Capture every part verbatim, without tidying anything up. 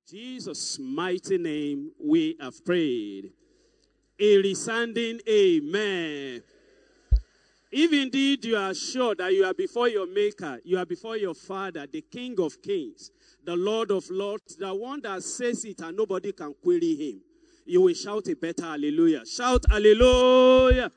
Jesus' mighty name we have prayed. A resounding amen. If indeed you are sure that you are before your Maker, you are before your Father, the King of Kings, the Lord of Lords, the one that says it and nobody can query him, you will shout a better hallelujah. Shout hallelujah.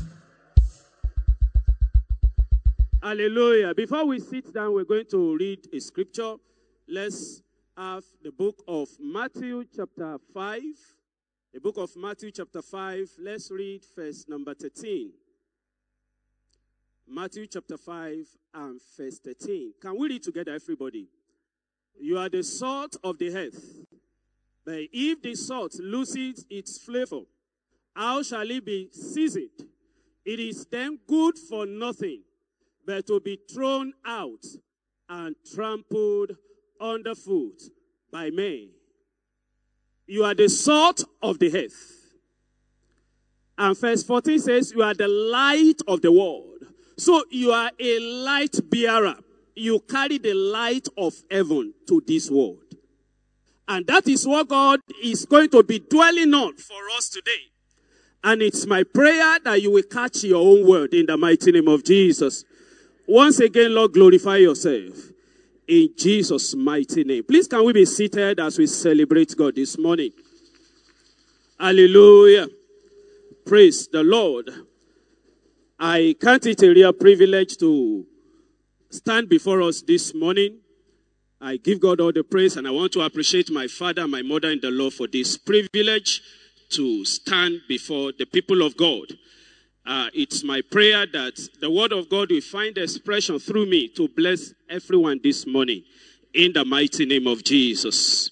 Hallelujah. Before we sit down, we're going to read a scripture. Let's have the book of Matthew chapter five. The book of Matthew chapter five. Let's read verse number thirteen. Matthew chapter five and verse thirteen. Can we read together, everybody? You are the salt of the earth. But if the salt loses its flavor, how shall it be seasoned? It is then good for nothing, but to be thrown out and trampled underfoot by men. You are the salt of the earth. And verse fourteen says, you are the light of the world. So you are a light bearer. You carry the light of heaven to this world. And that is what God is going to be dwelling on for us today. And it's my prayer that you will catch your own word in the mighty name of Jesus. Once again, Lord, glorify yourself in Jesus' mighty name. Please, can we be seated as we celebrate God this morning? Hallelujah. Praise the Lord. I count it a real privilege to stand before us this morning. I give God all the praise, and I want to appreciate my father and my mother in the Lord for this privilege to stand before the people of God. Uh, it's my prayer that the word of God will find expression through me to bless everyone this morning in the mighty name of Jesus.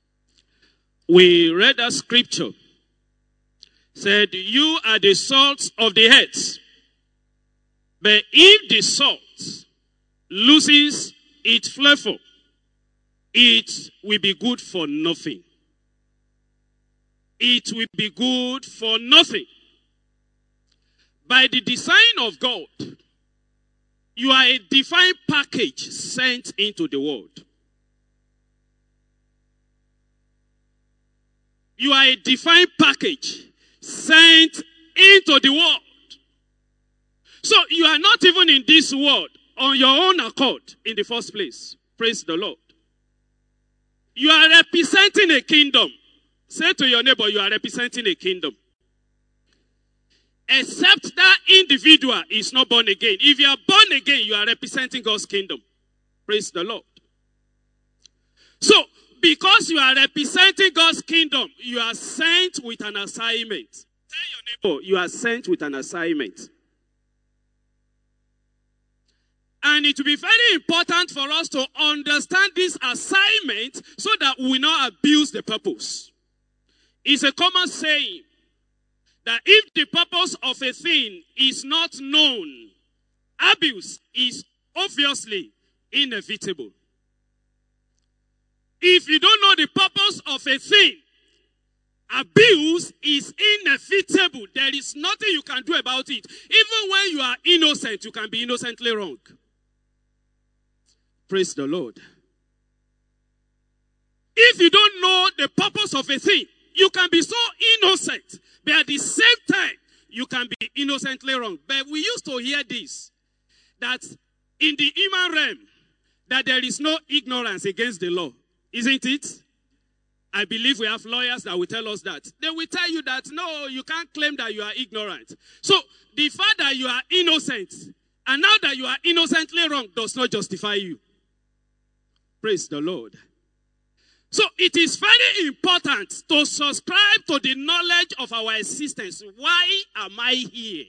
We read a scripture. Said, you are the salt of the earth. But if the salt loses its flavor, it will be good for nothing. It will be good for nothing. By the design of God, you are a divine package sent into the world. You are a divine package sent into the world. So you are not even in this world on your own accord in the first place. Praise the Lord. You are representing a kingdom. Say to your neighbor, you are representing a kingdom. Except that individual is not born again. If you are born again, you are representing God's kingdom. Praise the Lord. So, because you are representing God's kingdom, you are sent with an assignment. Tell your neighbor, you are sent with an assignment. And it will be very important for us to understand this assignment so that we will not abuse the purpose. It's a common saying that if the purpose of a thing is not known, abuse is obviously inevitable. If you don't know the purpose of a thing, abuse is inevitable. There is nothing you can do about it. Even when you are innocent, you can be innocently wrong. Praise the Lord. If you don't know the purpose of a thing, you can be so innocent, but at the same time, you can be innocently wrong. But we used to hear this, that in the human realm, that there is no ignorance against the law. Isn't it? I believe we have lawyers that will tell us that. They will tell you that, no, you can't claim that you are ignorant. So, the fact that you are innocent, and now that you are innocently wrong, does not justify you. Praise the Lord. So it is very important to subscribe to the knowledge of our existence. Why am I here?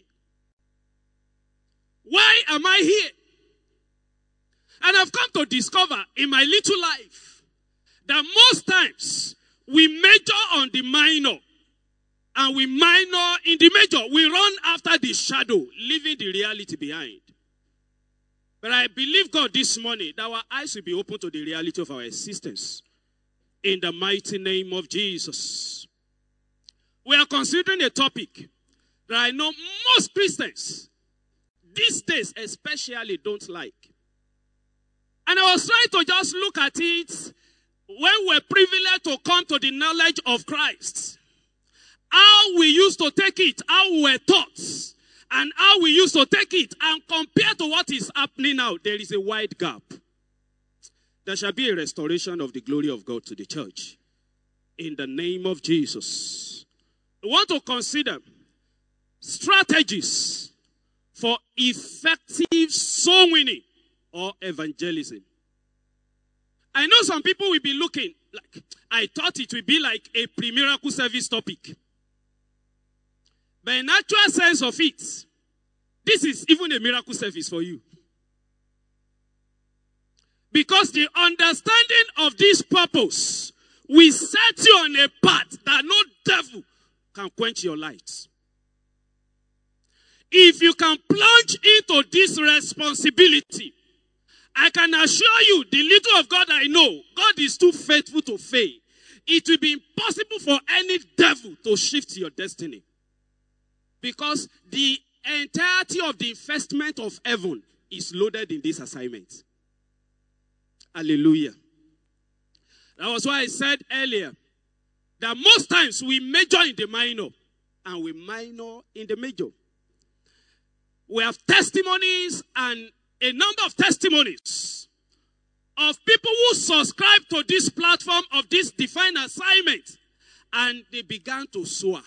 Why am I here? And I've come to discover in my little life that most times we major on the minor and we minor in the major. We run after the shadow, leaving the reality behind. But I believe God this morning that our eyes will be open to the reality of our existence. In the mighty name of Jesus. We are considering a topic that I know most Christians these days especially don't like. And I was trying to just look at it when we're privileged to come to the knowledge of Christ, how we used to take it, how we were taught, and how we used to take it, and compared to what is happening now, there is a wide gap. There shall be a restoration of the glory of God to the church. In the name of Jesus. We want to consider strategies for effective soul winning or evangelism. I know some people will be looking, like, I thought it would be like a pre-miracle service topic. But in actual sense of it, this is even a miracle service for you. Because the understanding of this purpose will set you on a path that no devil can quench your light. If you can plunge into this responsibility, I can assure you, the little of God I know, God is too faithful to fail. It will be impossible for any devil to shift your destiny. Because the entirety of the investment of heaven is loaded in this assignment. Hallelujah. That was why I said earlier that most times we major in the minor and we minor in the major. We have testimonies and a number of testimonies of people who subscribe to this platform of this divine assignment, and they began to soar.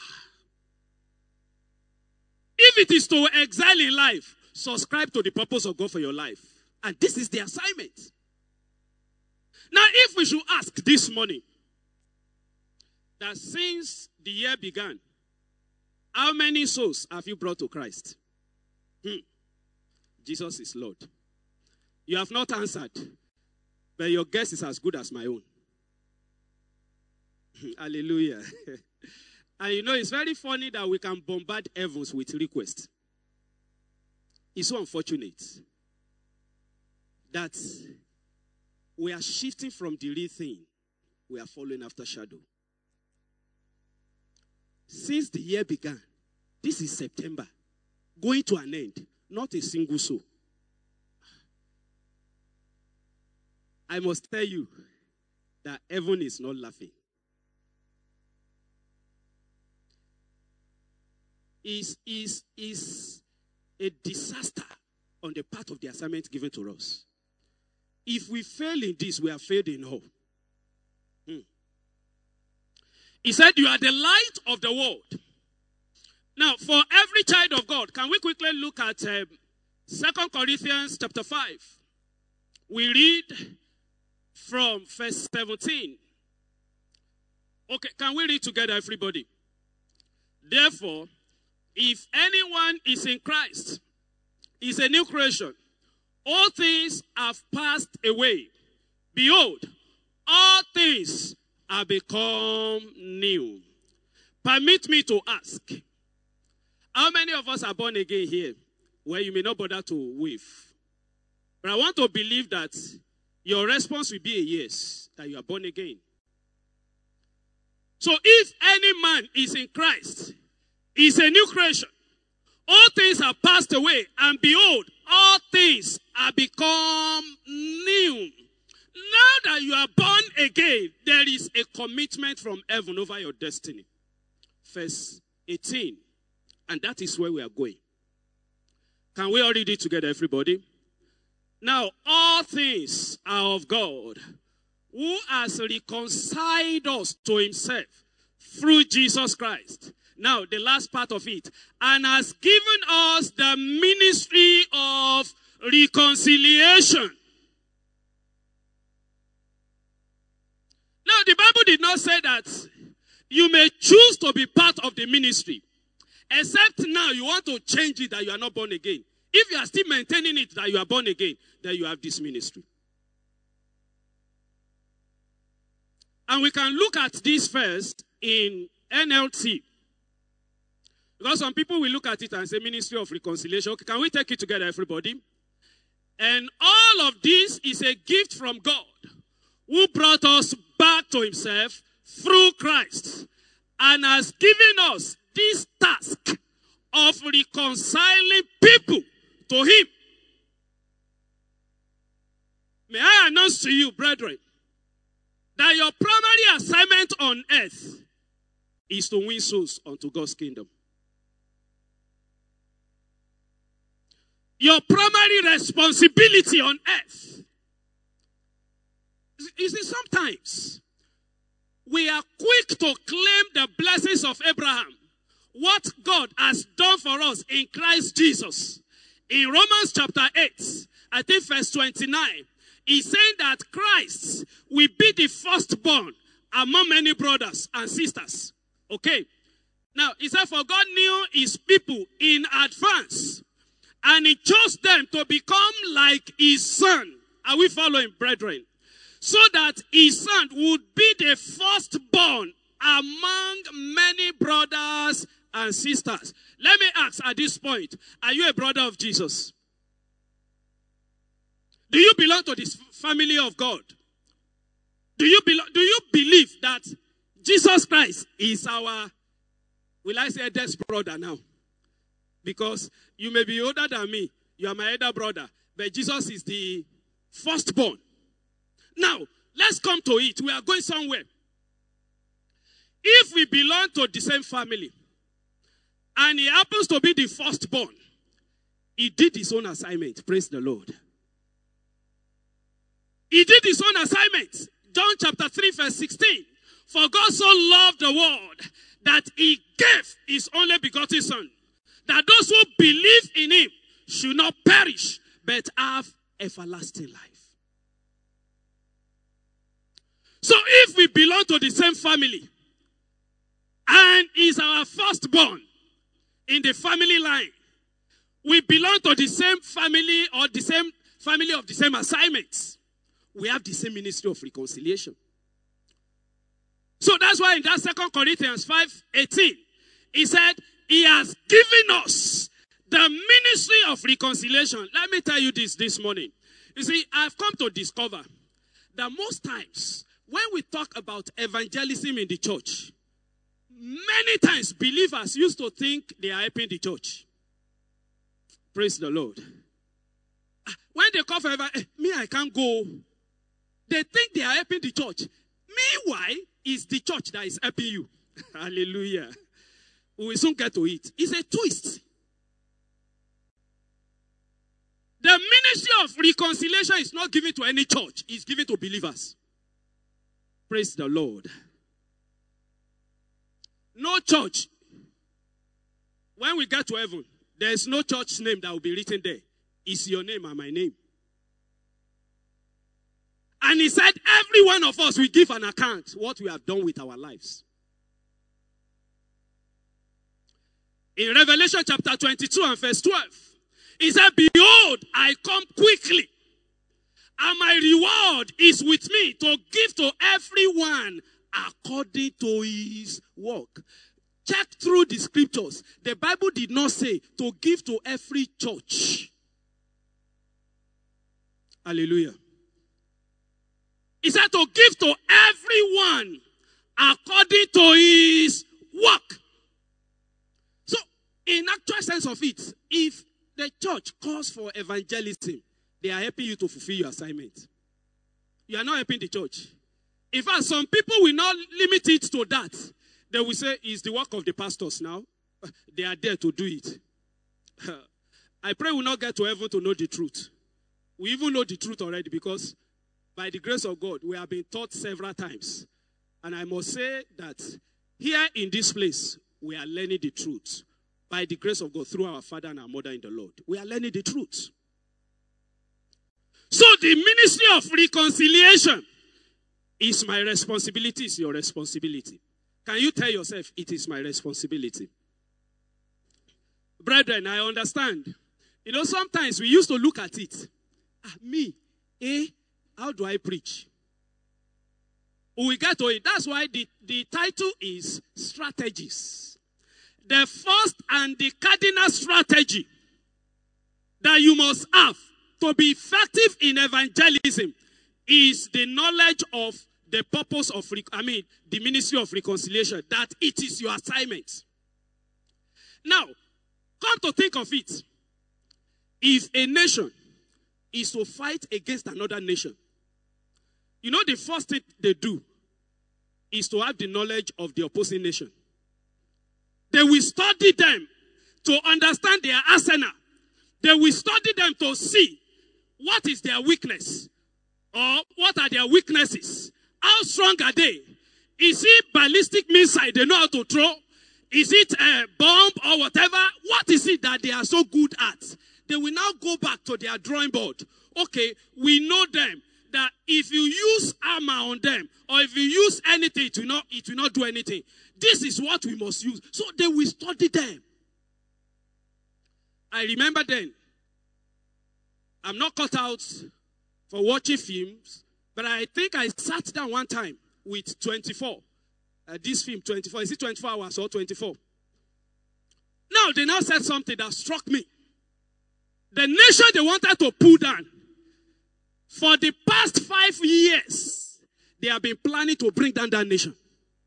If it is to excel in life, subscribe to the purpose of God for your life. And this is the assignment. Now, if we should ask this morning, that since the year began, how many souls have you brought to Christ? Hmm. Jesus is Lord. You have not answered, but your guess is as good as my own. Hallelujah. And you know, it's very funny that we can bombard heavens with requests. It's so unfortunate that we are shifting from the real thing. We are following after shadow. Since the year began, this is September, going to an end, not a single soul. I must tell you that heaven is not laughing. Is is is a disaster on the part of the assignment given to us. If we fail in this, we have failed in all. Hmm. He said, you are the light of the world. Now, for every child of God, can we quickly look at um, Second Corinthians chapter five? We read from verse seventeen. Okay, can we read together, everybody? Therefore, if anyone is in Christ, is a new creation. All things have passed away. Behold, all things are become new. Permit me to ask, how many of us are born again here? Well, you may not bother to wave. But I want to believe that your response will be a yes, that you are born again. So if any man is in Christ, is a new creation. All things have passed away, and behold, all things are become new. Now that you are born again, there is a commitment from heaven over your destiny. Verse eighteen. And that is where we are going. Can we all read it together, everybody? Now, all things are of God, who has reconciled us to himself through Jesus Christ. Now, the last part of it. And has given us the ministry of reconciliation. Now, the Bible did not say that you may choose to be part of the ministry. Except now you want to change it that you are not born again. If you are still maintaining it that you are born again, then you have this ministry. And we can look at this first in N L T. Because some people will look at it and say ministry of reconciliation. Okay, can we take it together, everybody? And all of this is a gift from God, who brought us back to himself through Christ and has given us this task of reconciling people to him. May I announce to you, brethren, that your primary assignment on earth is to win souls unto God's kingdom. Your primary responsibility on earth. You see, sometimes we are quick to claim the blessings of Abraham, what God has done for us in Christ Jesus. In Romans chapter eight, I think verse twenty-nine, he's saying that Christ will be the firstborn among many brothers and sisters. Okay. Now, he said, for God knew his people in advance, and he chose them to become like his son. Are we following, brethren? So that his son would be the firstborn among many brothers and sisters. Let me ask at this point, are you a brother of Jesus? Do you belong to this family of God? Do you belong, do you believe that Jesus Christ is our, will I say, eldest brother now? Because you may be older than me. You are my elder brother. But Jesus is the firstborn. Now, let's come to it. We are going somewhere. If we belong to the same family, and he happens to be the firstborn, he did his own assignment. Praise the Lord. He did his own assignment. John chapter three verse sixteen. For God so loved the world that he gave his only begotten son, that those who believe in him should not perish, but have everlasting life. So if we belong to the same family, and is our firstborn in the family line, we belong to the same family or the same family of the same assignments, we have the same ministry of reconciliation. So that's why in that Second Corinthians five eighteen, he said, he has given us the ministry of reconciliation. Let me tell you this this morning. You see, I've come to discover that most times when we talk about evangelism in the church, many times believers used to think they are helping the church. Praise the Lord. When they call for evangelism, me, I can't go. They think they are helping the church. Meanwhile, it's the church that is helping you. Hallelujah. We will soon get to it. It's a twist. The ministry of reconciliation is not given to any church. It's given to believers. Praise the Lord. No church. When we get to heaven, there is no church name that will be written there. It's your name and my name. And he said, every one of us will give an account what we have done with our lives. In Revelation chapter twenty-two and verse twelve, he said, behold, I come quickly, and my reward is with me to give to everyone according to his work. Check through the scriptures. The Bible did not say to give to every church. Hallelujah. He said to give to everyone according to his work. So, in actual sense of it, if the church calls for evangelism, they are helping you to fulfill your assignment. You are not helping the church. In fact, some people will not limit it to that. They will say, it's the work of the pastors now. They are there to do it. I pray we will not get to heaven to know the truth. We even know the truth already because by the grace of God, we have been taught several times. And I must say that here in this place, we are learning the truth. By the grace of God, through our father and our mother in the Lord. We are learning the truth. So the ministry of reconciliation is my responsibility, is your responsibility. Can you tell yourself, it is my responsibility? Brethren, I understand. You know, sometimes we used to look at it. Ah, me, eh? How do I preach? We get to it. That's why the, the title is Strategies. The first and the cardinal strategy that you must have to be effective in evangelism is the knowledge of the purpose of, I mean, the ministry of reconciliation, that it is your assignment. Now, come to think of it. If a nation is to fight against another nation, You know, the first thing they do is to have the knowledge of the opposing nation. They will study them to understand their arsenal. They will study them to see what is their weakness or what are their weaknesses. How strong are they? Is it ballistic missile they know how to throw? Is it a bomb or whatever? What is it that they are so good at? They will now go back to their drawing board. Okay, we know them. That if you use armor on them, or if you use anything, it will not, it will not do anything. This is what we must use. So they will study them. I remember then, I'm not cut out for watching films, but I think I sat down one time with twenty-four. Uh, this film, twenty-four. Is it twenty-four hours or twenty-four? Now, they now said something that struck me. The nation they wanted to pull down, for the past five years, they have been planning to bring down that nation.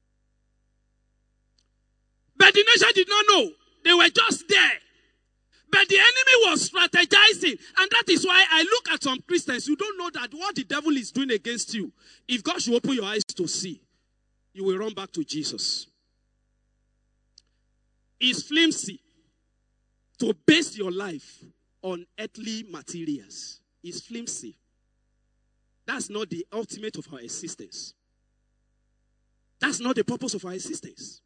But the nation did not know. They were just there. But the enemy was strategizing. And that is why I look at some Christians. You don't know that what the devil is doing against you. If God should open your eyes to see, you will run back to Jesus. It's flimsy to base your life on earthly materials. It's flimsy. That's not the ultimate of our existence. That's not the purpose of our existence.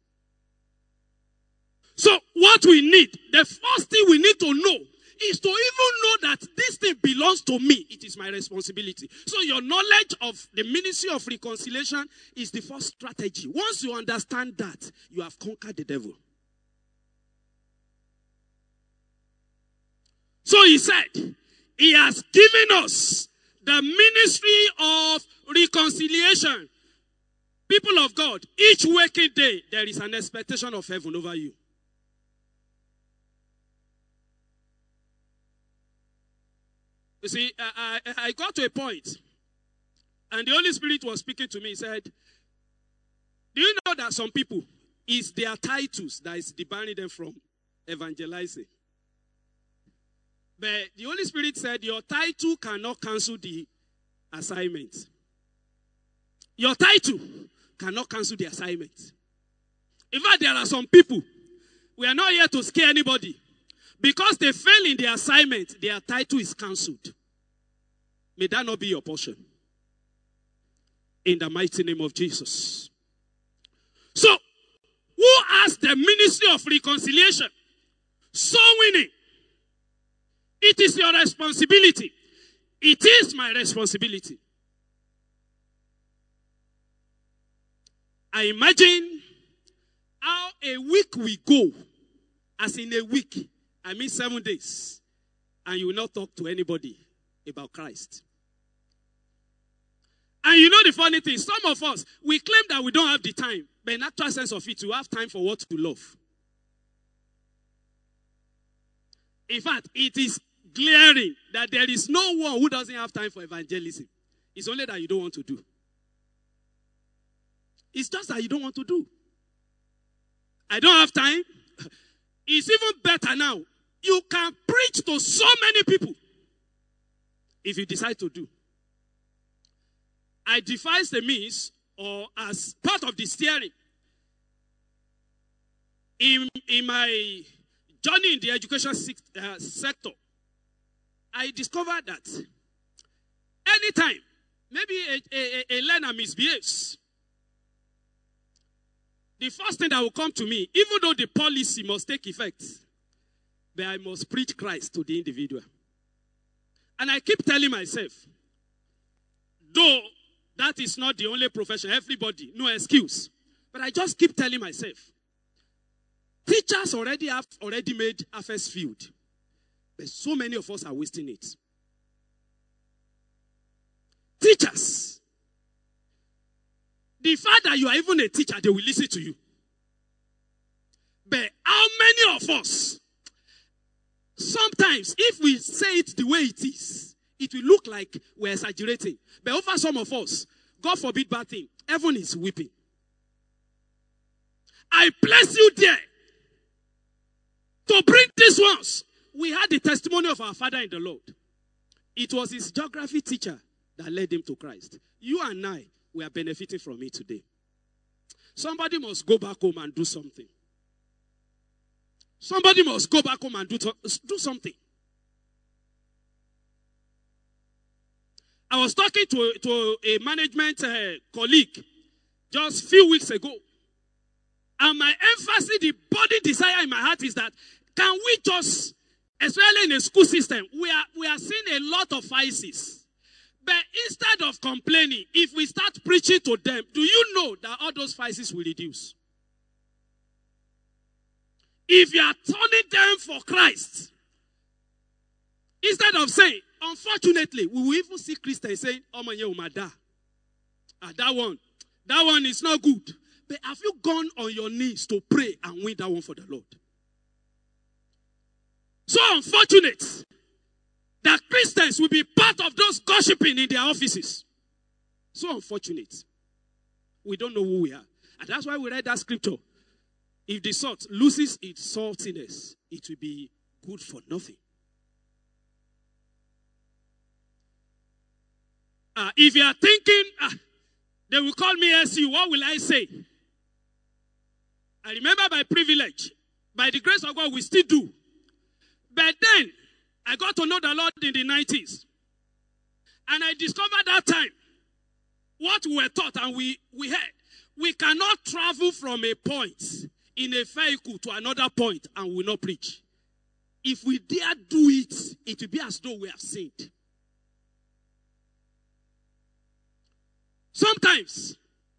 So what we need, the first thing we need to know is to even know that this thing belongs to me. It is my responsibility. So your knowledge of the ministry of reconciliation is the first strategy. Once you understand that, you have conquered the devil. So he said, he has given us the ministry of reconciliation. People of God, each waking day, there is an expectation of heaven over you. You see, I, I, I got to a point, and the Holy Spirit was speaking to me. He said, do you know that some people, it's their titles that is debarring them from evangelizing? But the Holy Spirit said, your title cannot cancel the assignment. Your title cannot cancel the assignment. In fact, there are some people, we are not here to scare anybody. Because they fail in their assignment, their title is cancelled. May that not be your portion. In the mighty name of Jesus. So, who has the ministry of reconciliation? Soul winning. It is your responsibility. It is my responsibility. I imagine how a week we go, as in a week, I mean seven days, and you will not talk to anybody about Christ. And you know the funny thing, some of us, we claim that we don't have the time, but in actual sense of it, you have time for what to love. In fact, it is glaring that there is no one who doesn't have time for evangelism. It's only that you don't want to do. It's just that you don't want to do. I don't have time. It's even better now. You can preach to so many people if you decide to do. I devised a means, or as part of the steering, in, in my journey in the education uh, sector, I discovered that anytime, maybe a, a, a learner misbehaves, the first thing that will come to me, even though the policy must take effect, but I must preach Christ to the individual. And I keep telling myself, though that is not the only profession, everybody, no excuse. But I just keep telling myself, teachers already have already made a first field. But so many of us are wasting it. Teachers. The fact that you are even a teacher, they will listen to you. But how many of us, sometimes if we say it the way it is, it will look like we're exaggerating. But over some of us, God forbid bad thing, heaven is weeping. I bless you there to bring these ones. We had the testimony of our father in the Lord. It was his geography teacher that led him to Christ. You and I, we are benefiting from it today. Somebody must go back home and do something. Somebody must go back home and do, to, do something. I was talking to, to a management uh, colleague just a few weeks ago. And my emphasis, the burning desire in my heart is that can we just, especially in the school system, we are, we are seeing a lot of vices. But instead of complaining, if we start preaching to them, do you know that all those vices will reduce? If you are turning them for Christ, instead of saying, unfortunately, we will even see Christians saying, oh my God, ah, that one, that one is not good. But have you gone on your knees to pray and win that one for the Lord? So unfortunate that Christians will be part of those gossiping in their offices. So unfortunate. We don't know who we are. And that's why we read that scripture. If the salt loses its saltiness, it will be good for nothing. Uh, if you are thinking, uh, they will call me S U, what will I say? I remember my privilege. By the grace of God, we still do. But then, I got to know the Lord in the nineties. And I discovered that time what we were taught and we, we heard. We cannot travel from a point in a vehicle to another point and we will not preach. If we dare do it, it will be as though we have sinned. Sometimes,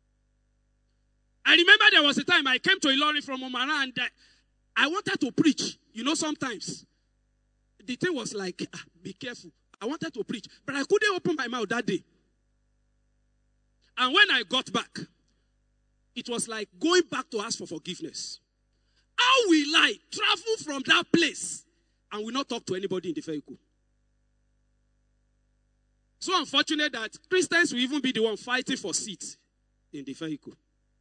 I remember there was a time I came to Ilorin from Omara and I wanted to preach. You know, sometimes the thing was like, ah, be careful. I wanted to preach, but I couldn't open my mouth that day. And when I got back, it was like going back to ask for forgiveness. How will I travel from that place and will not talk to anybody in the vehicle? So unfortunate that Christians will even be the one fighting for seats in the vehicle.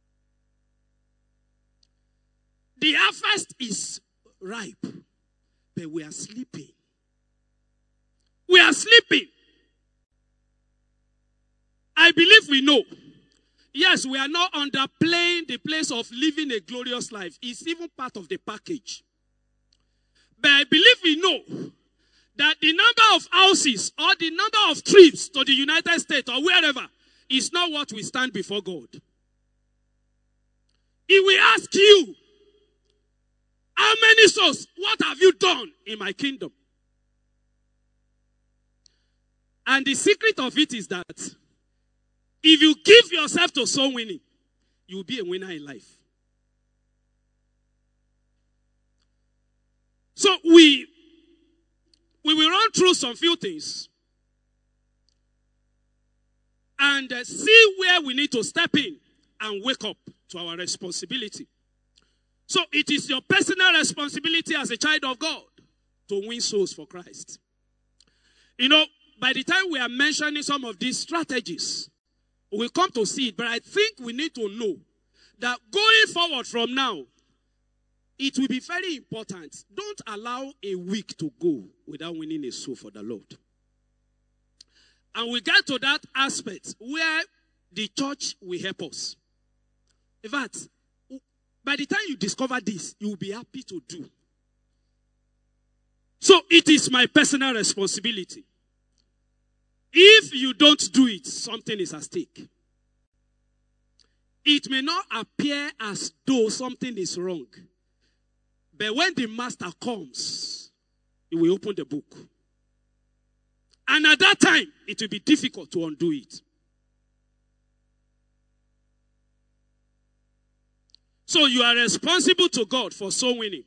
The harvest is ripe, but we are sleeping. We are sleeping. I believe we know. Yes, we are not underplaying the place of living a glorious life. It's even part of the package. But I believe we know that the number of houses or the number of trips to the United States or wherever is not what we stand before God. If we ask you, how many souls, what have you done in my kingdom? And the secret of it is that if you give yourself to soul winning, you will be a winner in life. So we, we will run through some few things and uh, see where we need to step in and wake up to our responsibility. So it is your personal responsibility as a child of God to win souls for Christ. You know, by the time we are mentioning some of these strategies, we'll come to see it. But I think we need to know that going forward from now, it will be very important. Don't allow a week to go without winning a soul for the Lord. And we get to that aspect where the church will help us. In fact, by the time you discover this, you will be happy to do. So it is my personal responsibility. If you don't do it, something is at stake. It may not appear as though something is wrong. But when the master comes, he will open the book. And at that time, it will be difficult to undo it. So you are responsible to God for soul winning.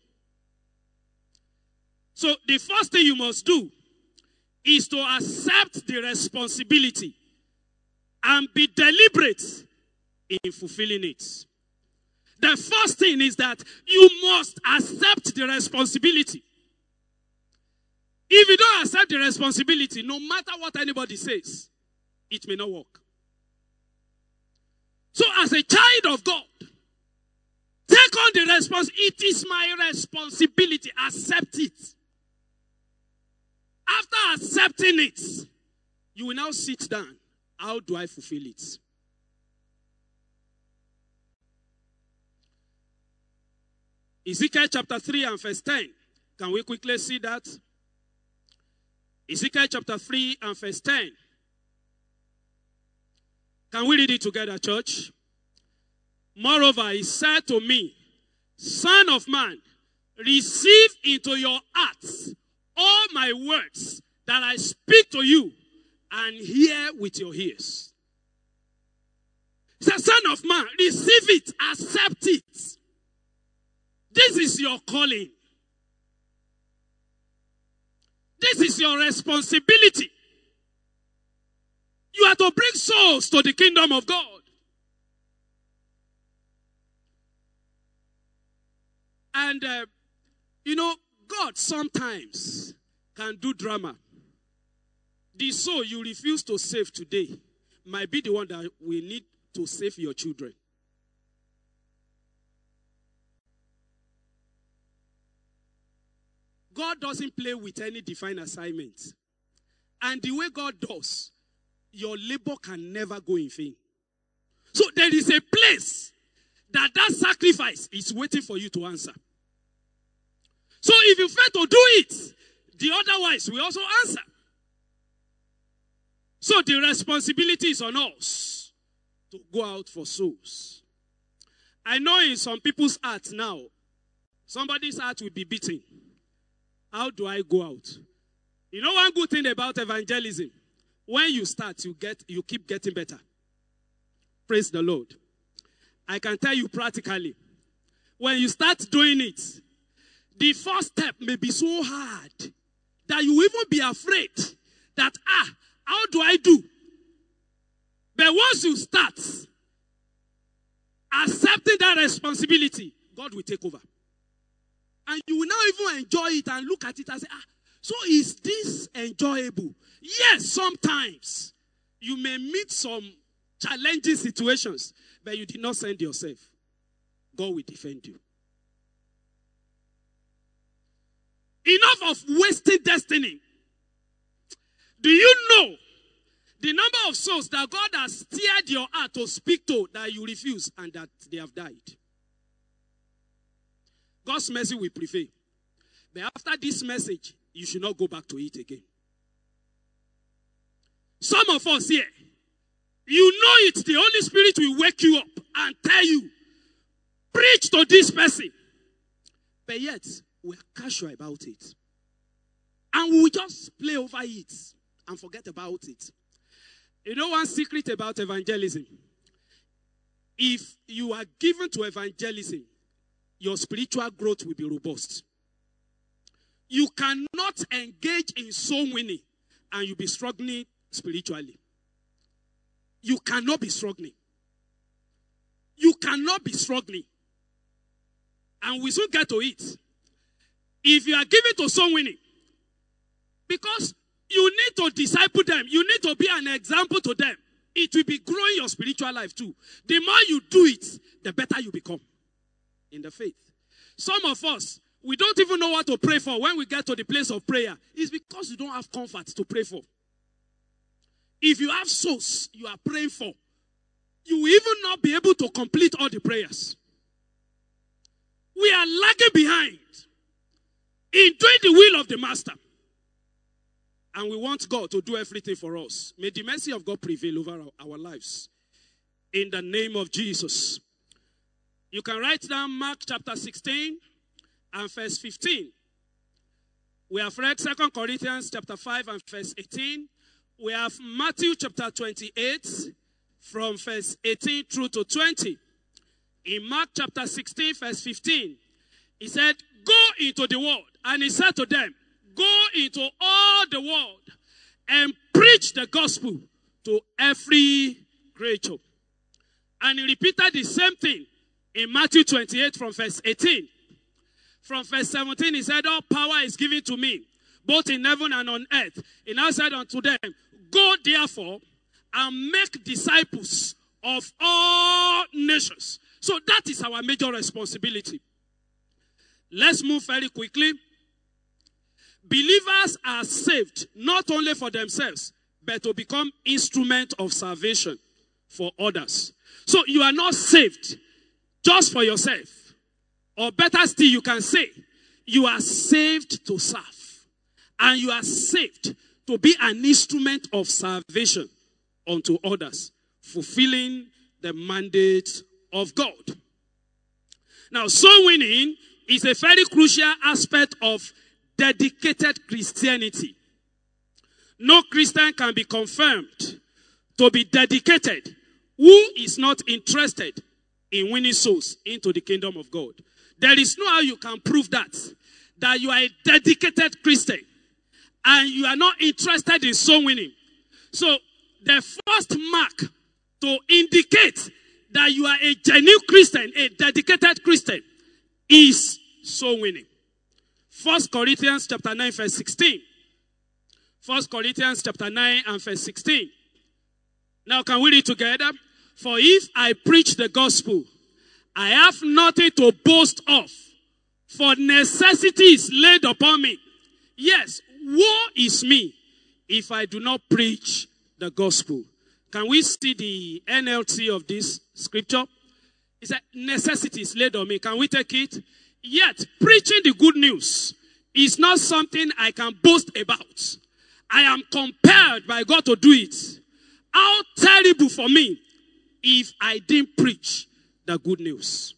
So the first thing you must do is to accept the responsibility and be deliberate in fulfilling it. The first thing is that you must accept the responsibility. If you don't accept the responsibility, no matter what anybody says, it may not work. So as a child of God, take on the responsibility. It is my responsibility. Accept it. After accepting it, You will now sit down. How do I fulfill it? Ezekiel chapter three and verse ten. Can we quickly see that? Ezekiel chapter three and verse ten. Can we read it together, church? Moreover, he said to me, Son of man, receive into your hearts all my words that I speak to you, and hear with your ears. He said, Son of man, receive it, accept it. This is your calling. This is your responsibility. You are to bring souls to the kingdom of God. And, uh, you know, God sometimes can do drama. The soul you refuse to save today might be the one that will need to save your children. God doesn't play with any divine assignment. And the way God does, your labor can never go in vain. So there is a place that that sacrifice is waiting for you to answer. So if you fail to do it, the otherwise will also answer. So the responsibility is on us to go out for souls. I know in some people's hearts now, somebody's heart will be beating. How do I go out? You know one good thing about evangelism? When you start, you get you keep getting better. Praise the Lord. I can tell you practically, when you start doing it, the first step may be so hard that you even be afraid that, ah, how do I do? But once you start accepting that responsibility, God will take over. And you will now even enjoy it and look at it and say, ah, so is this enjoyable? Yes, sometimes you may meet some challenging situations, but you did not send yourself. God will defend you. Enough of wasting destiny. Do you know the number of souls that God has steered your heart to speak to that you refuse and that they have died? God's mercy will prevail. But after this message, you should not go back to it again. Some of us here, you know it, the Holy Spirit will wake you up and tell you, preach to this person. But yet, we're casual about it. And we will just play over it and forget about it. You know one secret about evangelism? If you are given to evangelism, your spiritual growth will be robust. You cannot engage in soul winning and you'll be struggling spiritually. You cannot be struggling. You cannot be struggling. And we soon get to it. If you are given to soul winning, because you need to disciple them, you need to be an example to them, it will be growing your spiritual life too. The more you do it, the better you become in the faith. Some of us, we don't even know what to pray for when we get to the place of prayer. It's because you don't have comfort to pray for. If you have souls you are praying for, you will even not be able to complete all the prayers. We are lagging behind in doing the will of the Master. And we want God to do everything for us. May the mercy of God prevail over our, our lives. In the name of Jesus. You can write down Mark chapter sixteen and verse fifteen. We have read Second Corinthians chapter five and verse eighteen. We have Matthew chapter twenty-eight from verse eighteen through to twenty. In Mark chapter sixteen verse fifteen, he said, go into the world. And he said to them, go into all the world and preach the gospel to every creature. And he repeated the same thing in Matthew twenty-eight from verse eighteen. From verse seventeen, he said, all power is given to me, both in heaven and on earth. He now said unto them, go therefore and make disciples of all nations. So that is our major responsibility. Let's move very quickly. Believers are saved not only for themselves, but to become instrument of salvation for others. So you are not saved just for yourself. Or better still, you can say, you are saved to serve. And you are saved to be an instrument of salvation unto others, fulfilling the mandate of God. Now, soul winning is a very crucial aspect of dedicated Christianity. No Christian can be confirmed to be dedicated who is not interested in winning souls into the kingdom of God. There is no how you can prove that, that you are a dedicated Christian and you are not interested in soul winning. So the first mark to indicate that you are a genuine Christian, a dedicated Christian, is soul winning. First Corinthians chapter nine verse sixteen. First Corinthians chapter nine and verse sixteen. Now can we read together? For if I preach the gospel, I have nothing to boast of, for necessity is laid upon me. Yes, woe is me if I do not preach the gospel. Can we see the N L T of this scripture? It said, necessity is laid on me. Can we take it? Yet, preaching the good news is not something I can boast about. I am compelled by God to do it. How terrible for me if I didn't preach the good news.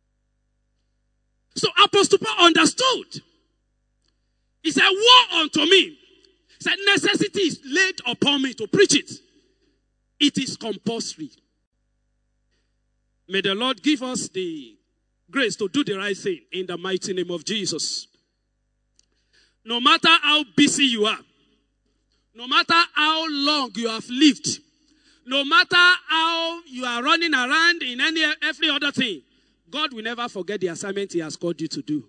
So Apostle Paul understood. He said, woe unto me. He said, necessity is laid upon me to preach it. It is compulsory. May the Lord give us the grace to do the right thing in the mighty name of Jesus. No matter how busy you are, no matter how long you have lived, no matter how you are running around in any every other thing, God will never forget the assignment he has called you to do.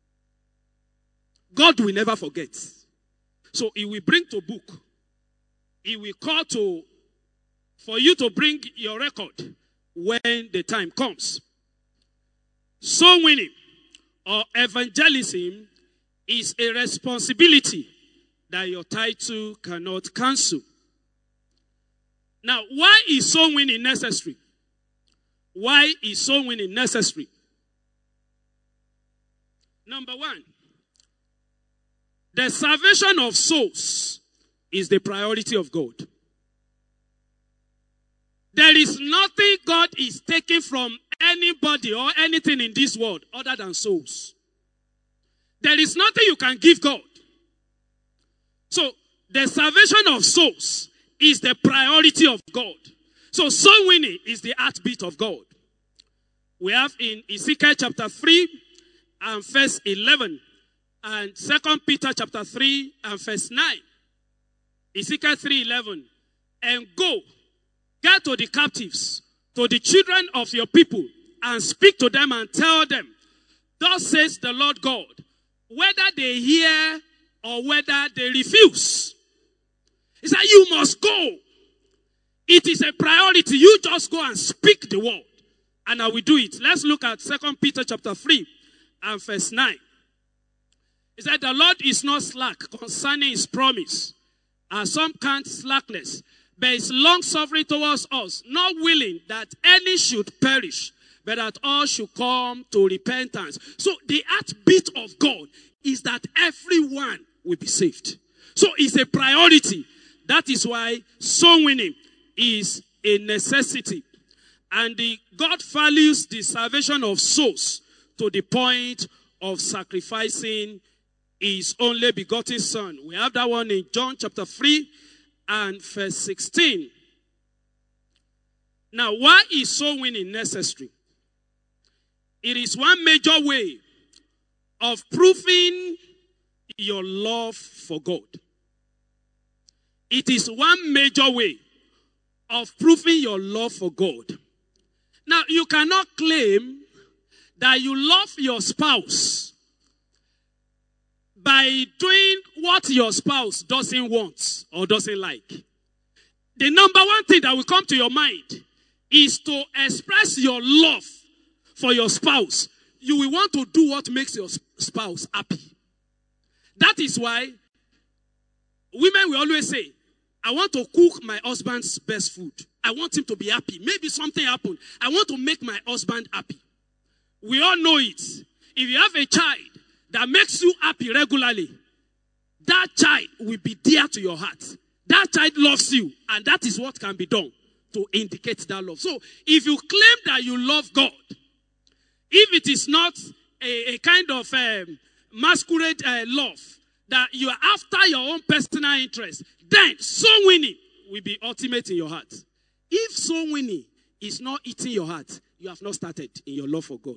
God will never forget. So he will bring to book. He will call to for you to bring your record when the time comes. Soul winning or evangelism is a responsibility that your title cannot cancel. Now, why is soul winning necessary? Why is soul winning necessary? Number one, the salvation of souls is the priority of God. There is nothing God is taking from anybody or anything in this world other than souls. There is nothing you can give God. So, the salvation of souls is the priority of God. So, soul winning is the heartbeat of God. We have in Ezekiel chapter three and verse eleven and Second Peter chapter three and verse nine. Ezekiel three eleven. And go, get to the captives, to the children of your people, and speak to them and tell them, thus says the Lord God, whether they hear or whether they refuse. He said, you must go. It is a priority. You just go and speak the word. And I will do it. Let's look at Second Peter chapter three and verse nine. He said, the Lord is not slack concerning his promise, as some count slackness, but is long-suffering towards us, not willing that any should perish, but that all should come to repentance. So the heartbeat of God is that everyone will be saved. So it's a priority. That is why soul winning is a necessity. And the, God values the salvation of souls to the point of sacrificing his only begotten son. We have that one in John chapter three and verse sixteen. Now, why is soul winning necessary? It is one major way of proving your love for God. It is one major way of proving your love for God. Now, you cannot claim that you love your spouse by doing what your spouse doesn't want or doesn't like. The number one thing that will come to your mind is to express your love for your spouse. You will want to do what makes your spouse happy. That is why women will always say, I want to cook my husband's best food. I want him to be happy. Maybe something happened. I want to make my husband happy. We all know it. If you have a child that makes you happy regularly, that child will be dear to your heart. That child loves you, and that is what can be done to indicate that love. So, if you claim that you love God, if it is not a, a kind of um, masquerade uh, love, that you are after your own personal interest, then soul winning will be ultimate in your heart. If soul winning is not eating your heart, you have not started in your love for God.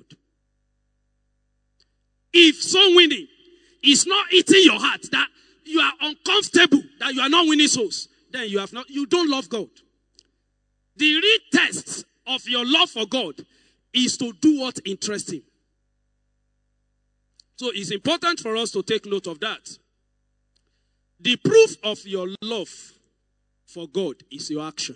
If soul winning is not eating your heart, that you are uncomfortable, that you are not winning souls, then you have not, you don't love God. The real test of your love for God is to do what interests him. So it's important for us to take note of that. The proof of your love for God is your action.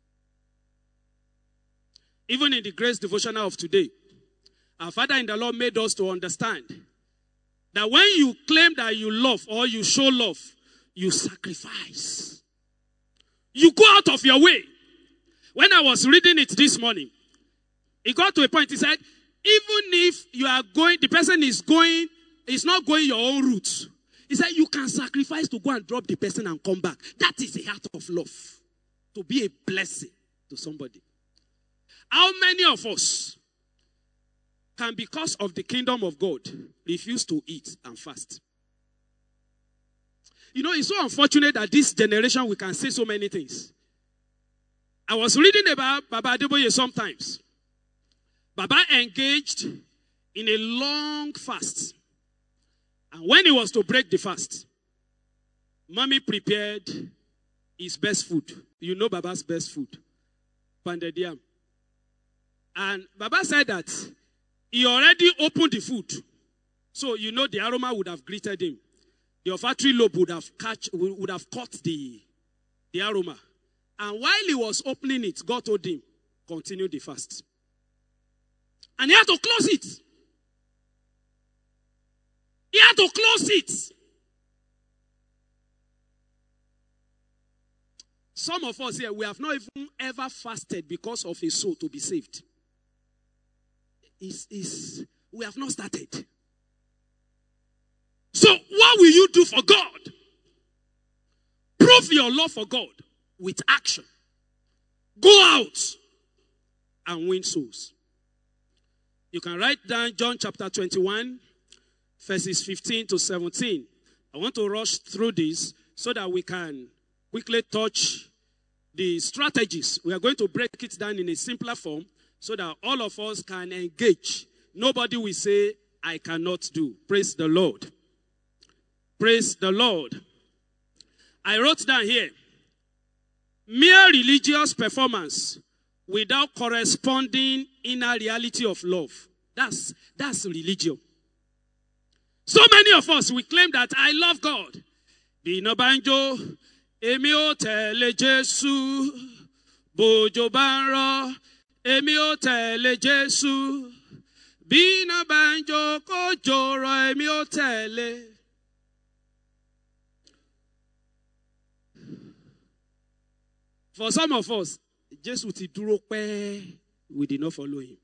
Even in the grace devotional of today, our Father in the Lord made us to understand that when you claim that you love or you show love, you sacrifice. You go out of your way. When I was reading it this morning, it got to a point, he said, even if you are going, the person is going, is not going your own route. He said, you can sacrifice to go and drop the person and come back. That is a heart of love. To be a blessing to somebody. How many of us can, because of the kingdom of God, refuse to eat and fast? You know, it's so unfortunate that this generation, we can say so many things. I was reading about Baba Adeboye sometimes. Baba engaged in a long fast. And when he was to break the fast, Mommy prepared his best food. You know Baba's best food. Pounded yam. And Baba said that he already opened the food. So you know the aroma would have greeted him. The olfactory lobe would have catch, would have caught the, the aroma. And while he was opening it, God told him, continue the fast. And he had to close it. He had to close it. Some of us here, we have not even ever fasted because of a soul to be saved. It's, it's, we have not started. So what will you do for God? Prove your love for God with action. Go out and win souls. You can write down John chapter twenty-one, verses fifteen to seventeen. I want to rush through this so that we can quickly touch the strategies. We are going to break it down in a simpler form so that all of us can engage. Nobody will say, I cannot do. Praise the Lord. Praise the Lord. I wrote down here, mere religious performance without corresponding inner reality of love. That's, that's religion. So many of us, we claim that I love God. Bino banjo, emi o tele Jesu, bojo banro, emi o tele Jesu, bino banjo kojoro, emi o tele. For some of us, Jesus ti dúró pẹ́, we did not follow him.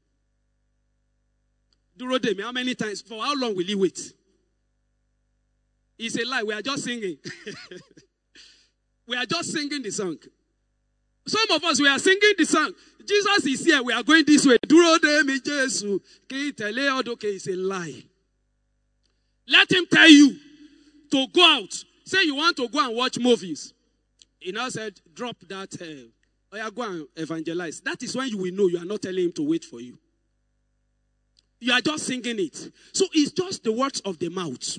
Dúró dè mí, how many times? For how long will he wait? It's a lie. We are just singing. We are just singing the song. Some of us, we are singing the song. Jesus is here. We are going this way. Dúró dè mí, Jésù. Kí tẹ̀lé ọdún kí it's a lie. Let him tell you to go out. Say you want to go and watch movies. He now said, drop that. Uh, or you go and evangelize. That is when you will know you are not telling him to wait for you. You are just singing it. So it's just the words of the mouth.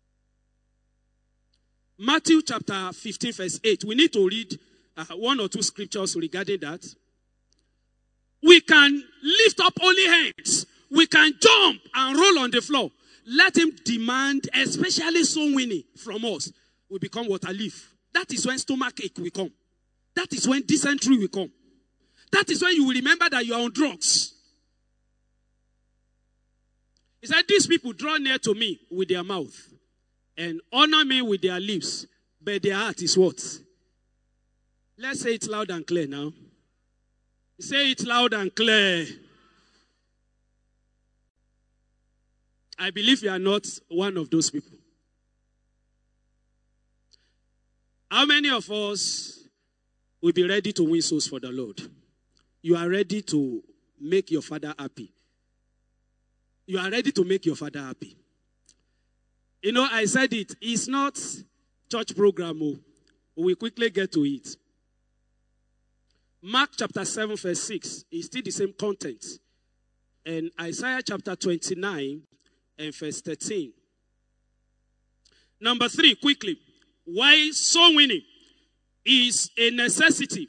Matthew chapter fifteen verse eight. We need to read uh, one or two scriptures regarding that. We can lift up only hands. We can jump and roll on the floor. Let him demand, especially soul winning from us. We become water leaf. That is when stomach ache will come. That is when dysentery will come. That is when you will remember that you are on drugs. He said, these people draw near to me with their mouth and honor me with their lips, but their heart is what? Let's say it loud and clear now. Say it loud and clear. I believe you are not one of those people. How many of us will be ready to win souls for the Lord? You are ready to make your father happy. You are ready to make your father happy. You know, I said it. It's not church program. Oh. We quickly get to it. Mark chapter seven verse six is still the same content. And Isaiah chapter twenty-nine and verse thirteen. Number three, quickly. Why soul winning is a necessity.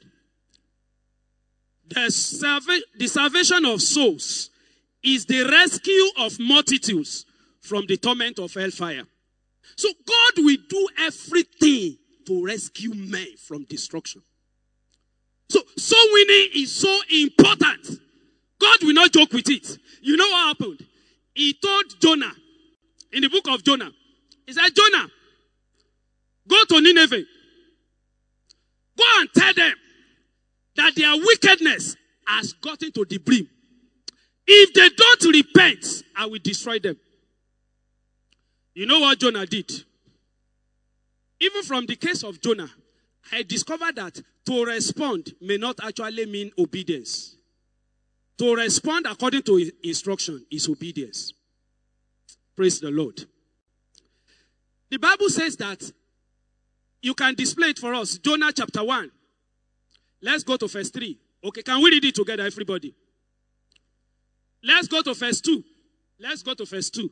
The, salva- the salvation of souls is the rescue of multitudes from the torment of hellfire. So God will do everything to rescue men from destruction. So soul winning is so important. God will not joke with it. You know what happened? He told Jonah, in the book of Jonah, he said, Jonah, go to Nineveh. Go and tell them that their wickedness has gotten to the brim. If they don't repent, I will destroy them. You know what Jonah did? Even from the case of Jonah, I discovered that to respond may not actually mean obedience. To respond according to instruction is obedience. Praise the Lord. The Bible says that you can display it for us. Jonah chapter one. Let's go to verse three. Okay, can we read it together, everybody? Let's go to verse two. Let's go to verse two.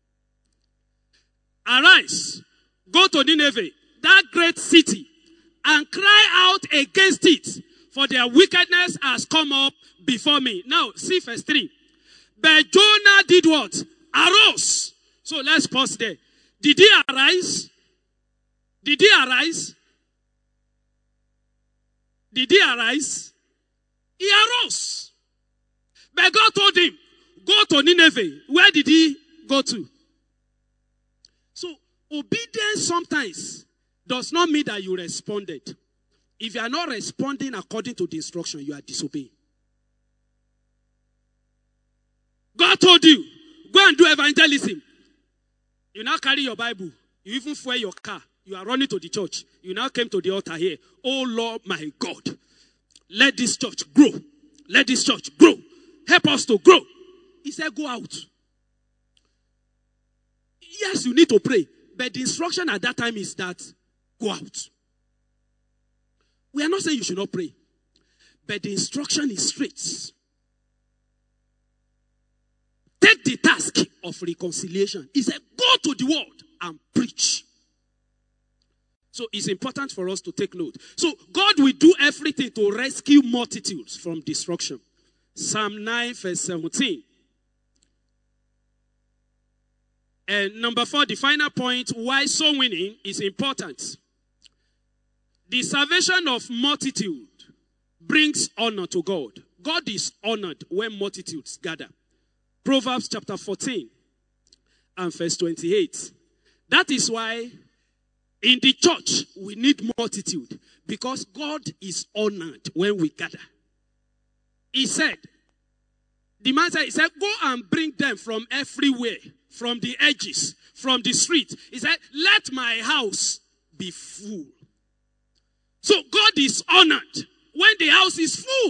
Arise, go to Nineveh, that great city, and cry out against it, for their wickedness has come up before me. Now, see verse three. But Jonah did what? Arose. So let's pause there. Did he arise? Did he arise? Did he arise? He arose. But God told him, go to Nineveh. Where did he go to? So, obedience sometimes does not mean that you responded. If you are not responding according to the instruction, you are disobeying. God told you, go and do evangelism. You now carry your Bible. You even fuel your car. You are running to the church. You now came to the altar here. Oh Lord, my God. Let this church grow. Let this church grow. Help us to grow. He said, go out. Yes, you need to pray. But the instruction at that time is that, go out. We are not saying you should not pray. But the instruction is straight. Take the task of reconciliation. He said, go to the world and preach. So it's important for us to take note. So God will do everything to rescue multitudes from destruction. Psalm nine verse seventeen. And number four, the final point, why soul winning is important. The salvation of multitude brings honor to God. God is honored when multitudes gather. Proverbs chapter fourteen and verse twenty-eight. That is why in the church we need multitude, because God is honored when we gather. He said, the man said, he said, go and bring them from everywhere, from the edges, from the street. He said, let my house be full. So God is honored when the house is full.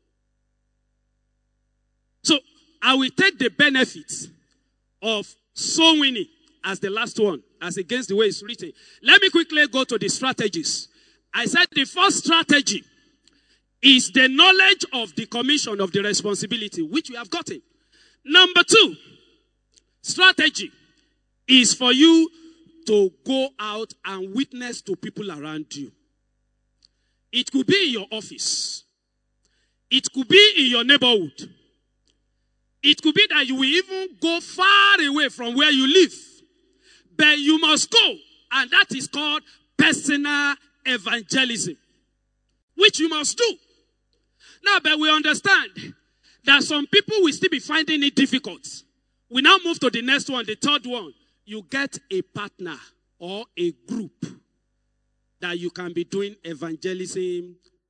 So I will take the benefits of soul winning as the last one, as against the way it's written. Let me quickly go to the strategies. I said the first strategy is the knowledge of the commission, of the responsibility, which we have gotten. Number two, strategy is for you to go out and witness to people around you. It could be in your office. It could be in your neighborhood. It could be that you will even go far away from where you live. But you must go. And that is called personal evangelism, which you must do. Now, but we understand that some people will still be finding it difficult. We now move to the next one, the third one. You get a partner or a group that you can be doing evangelism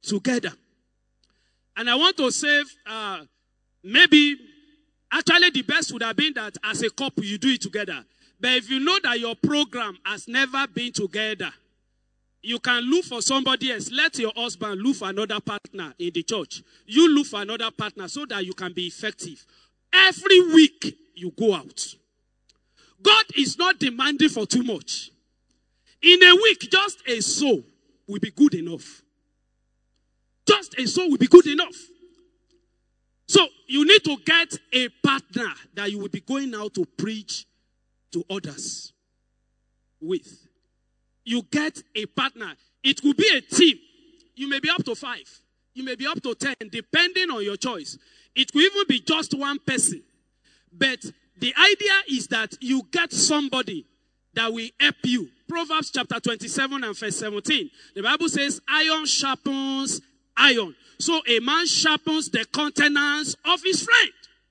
together. And I want to say, uh, maybe, actually the best would have been that as a couple you do it together. But if you know that your program has never been together, you can look for somebody else. Let your husband look for another partner in the church. You look for another partner so that you can be effective. Every week you go out. God is not demanding for too much. In a week, just a soul will be good enough. Just a soul will be good enough. So you need to get a partner that you will be going out to preach to others with. You get a partner. It could be a team. You may be up to five. You may be up to ten, depending on your choice. It could even be just one person. But the idea is that you get somebody that will help you. Proverbs chapter twenty-seven and verse seventeen. The Bible says, iron sharpens iron. So a man sharpens the countenance of his friend.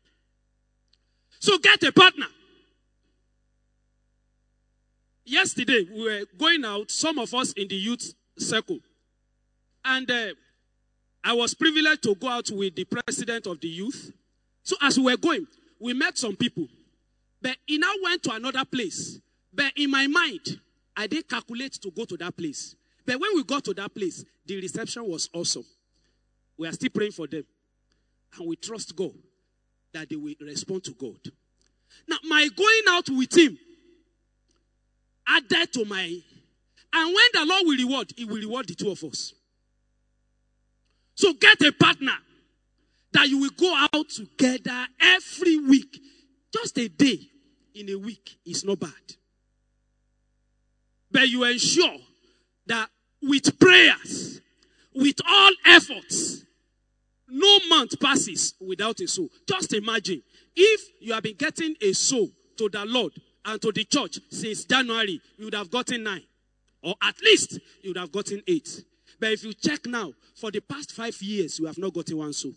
So get a partner. Yesterday, we were going out, some of us in the youth circle. And uh, I was privileged to go out with the president of the youth. So as we were going, we met some people. But he now went to another place. But in my mind, I didn't calculate to go to that place. But when we got to that place, the reception was awesome. We are still praying for them. And we trust God that they will respond to God. Now, my going out with him added to my... And when the Lord will reward, he will reward the two of us. So get a partner that you will go out together every week. Just a day in a week is not bad. But you ensure that with prayers, with all efforts, no month passes without a soul. Just imagine, if you have been getting a soul to the Lord and to the church since January, you would have gotten nine. Or at least, you would have gotten eight. But if you check now, for the past five years, you have not gotten one soul.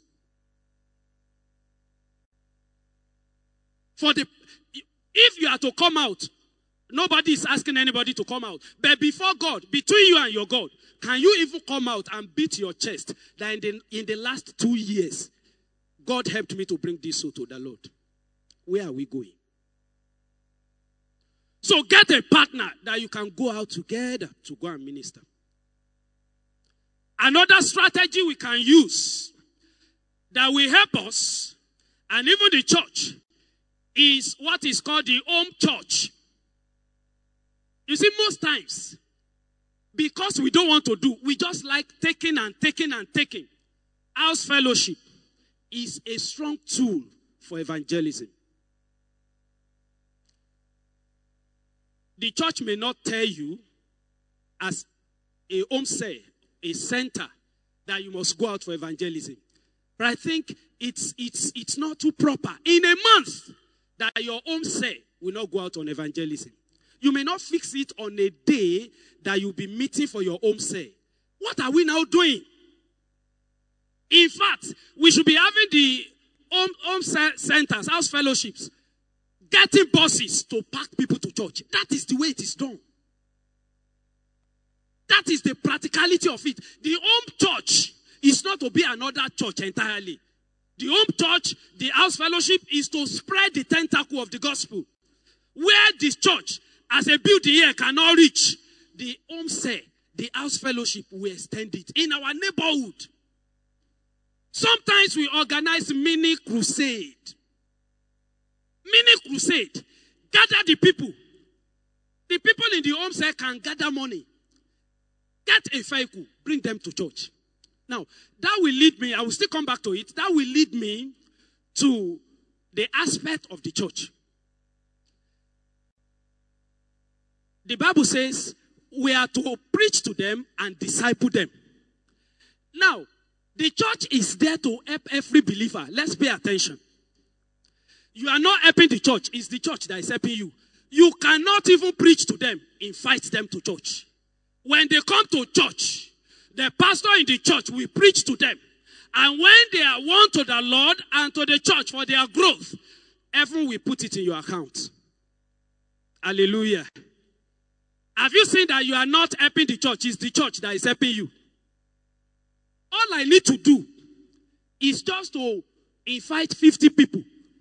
For the, if you are to come out, nobody is asking anybody to come out. But before God, between you and your God, can you even come out and beat your chest that in the, in the last two years, God helped me to bring this soul to the Lord? Where are we going? So get a partner that you can go out together to go and minister. Another strategy we can use that will help us, and even the church, is what is called the home church. You see, most times, because we don't want to do, we just like taking and taking and taking. House fellowship is a strong tool for evangelism. The church may not tell you as a home cell, a center, that you must go out for evangelism. But I think it's, it's, it's not too proper. In a month, that your home cell will not go out on evangelism. You may not fix it on a day that you'll be meeting for your home cell. What are we now doing? In fact, we should be having the home, home centers, house fellowships, getting buses to pack people to church. That is the way it is done. That is the practicality of it. The home church is not to be another church entirely. The home church, the house fellowship, is to spread the tentacle of the gospel. Where this church, as a building here, cannot reach, the home cell, the house fellowship, will extend it in our neighborhood. Sometimes we organize mini crusade. Mini crusade. Gather the people. The people in the home cell can gather money. Get a vehicle, bring them to church. Now, that will lead me, I will still come back to it, that will lead me to the aspect of the church. The Bible says we are to preach to them and disciple them. Now, the church is there to help every believer. Let's pay attention. You are not helping the church, it's the church that is helping you. You cannot even preach to them, invite them to church. When they come to church, the pastor in the church will preach to them. And when they are won to the Lord and to the church for their growth, everyone will put it in your account. Hallelujah. Have you seen that you are not helping the church? It's the church that is helping you. all I need to do is just to invite fifty people.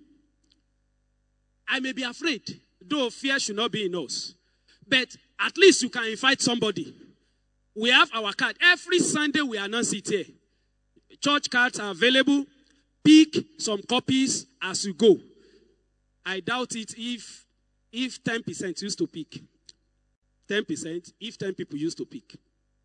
I may be afraid, though fear should not be in us. But at least you can invite somebody. We have our card. Every Sunday we announce it here. Church cards are available. Pick some copies as you go. I doubt it if if ten percent used to pick. ten percent if ten people used to pick.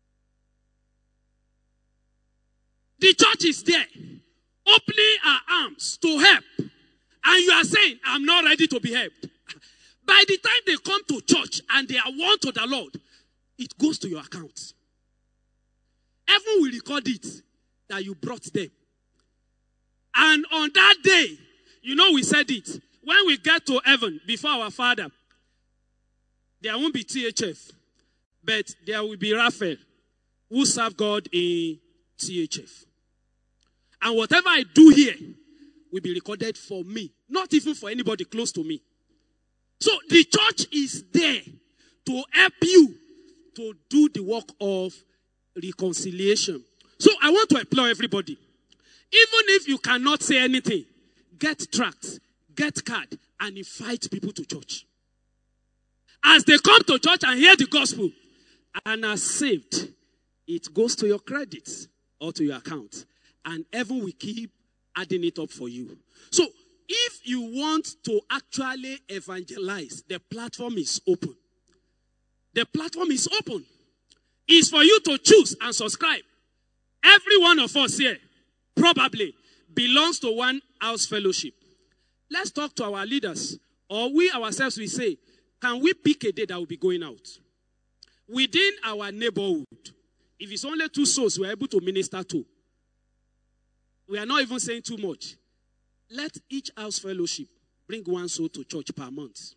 The church is there, opening our arms to help. And you are saying, I'm not ready to be helped. By the time they come to church and they are one to the Lord, it goes to your account. Heaven will record it that you brought them. And on that day, you know we said it, when we get to heaven before our Father, there won't be T H F, but there will be Raphael, who serve God in T H F. And whatever I do here will be recorded for me, not even for anybody close to me. So the church is there to help you to do the work of reconciliation. So I want to implore everybody, even if you cannot say anything, get tracts, get card, and invite people to church. As they come to church and hear the gospel and are saved, it goes to your credit or to your account. And heaven will keep adding it up for you. So, if you want to actually evangelize, the platform is open. The platform is open. It's for you to choose and subscribe. Every one of us here probably belongs to one house fellowship. Let's talk to our leaders. Or we ourselves will say, can we pick a day that will be going out? Within our neighborhood, if it's only two souls we're able to minister to, we are not even saying too much. Let each house fellowship bring one soul to church per month.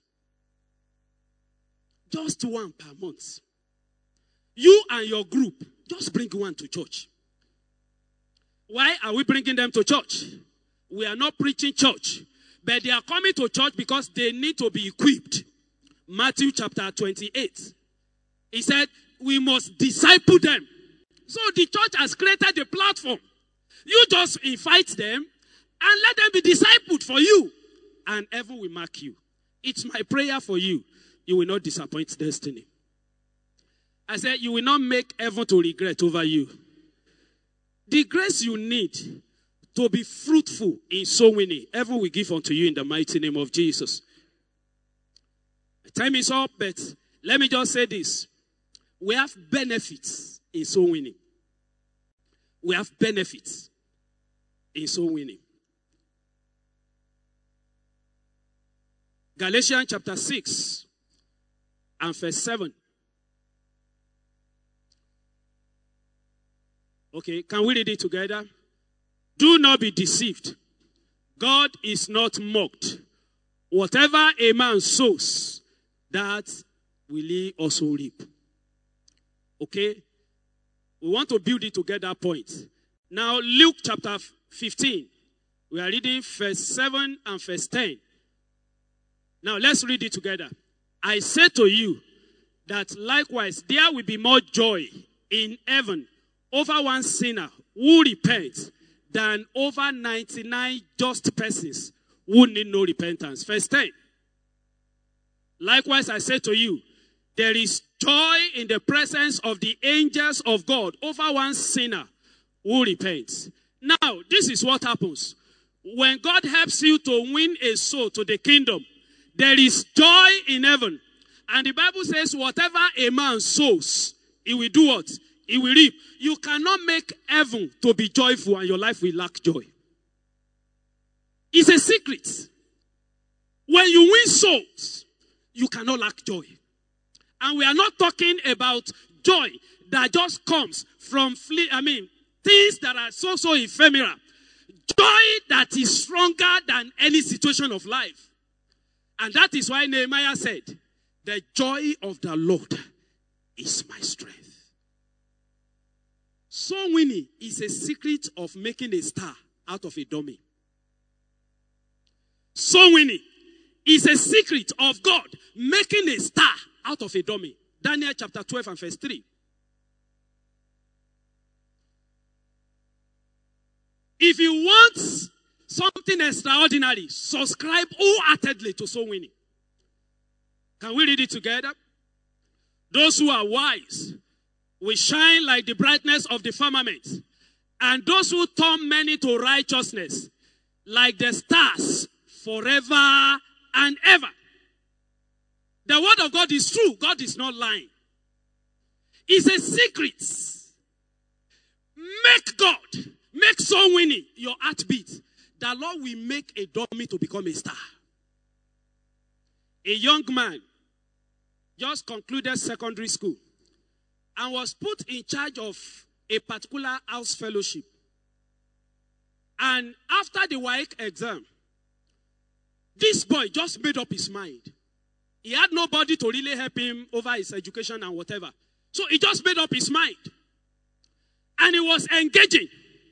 Just one per month. You and your group, just bring one to church. Why are we bringing them to church? We are not preaching church, but they are coming to church because they need to be equipped. Matthew chapter twenty-eight. He said, we must disciple them. So the church has created a platform. You just invite them and let them be discipled for you. And heaven will mark you. It's my prayer for you. You will not disappoint destiny. I said, you will not make heaven to regret over you. The grace you need to be fruitful in soul winning, heaven will give unto you in the mighty name of Jesus. Time is up, but let me just say this. We have benefits in soul winning. We have benefits in soul winning. Galatians chapter six and verse seven. Okay, can we read it together? Do not be deceived. God is not mocked. Whatever a man sows, that will he also reap. Okay? We want to build it to get that point. Now, Luke chapter fifteen. We are reading verse seven and verse ten. Now, let's read it together. I say to you that likewise there will be more joy in heaven over one sinner who repents than over ninety-nine just persons who need no repentance. Verse ten. Likewise, I say to you, there is joy in the presence of the angels of God over one sinner who repents. Now, this is what happens. When God helps you to win a soul to the kingdom, there is joy in heaven. And the Bible says, whatever a man sows, he will do what? He will reap. You cannot make heaven to be joyful and your life will lack joy. It's a secret. When you win souls, you cannot lack joy. And we are not talking about joy that just comes from, I mean, things that are so, so ephemeral. Joy that is stronger than any situation of life. And that is why Nehemiah said, the joy of the Lord is my strength. Soul winning is a secret of making a star out of a dummy. Soul winning is a secret of God making a star out of a dummy. Daniel chapter twelve and verse three. If you want something extraordinary, subscribe wholeheartedly to Soul Winning. Can we read it together? Those who are wise will shine like the brightness of the firmament, and those who turn many to righteousness like the stars forever and ever. The word of God is true. God is not lying. It's a secret. Make God, make Soul Winning your heartbeat. The Lord will make a dummy to become a star. A young man just concluded secondary school and was put in charge of a particular house fellowship. And after the W A E C exam, this boy just made up his mind. He had nobody to really help him over his education and whatever. So he just made up his mind. And he was engaging.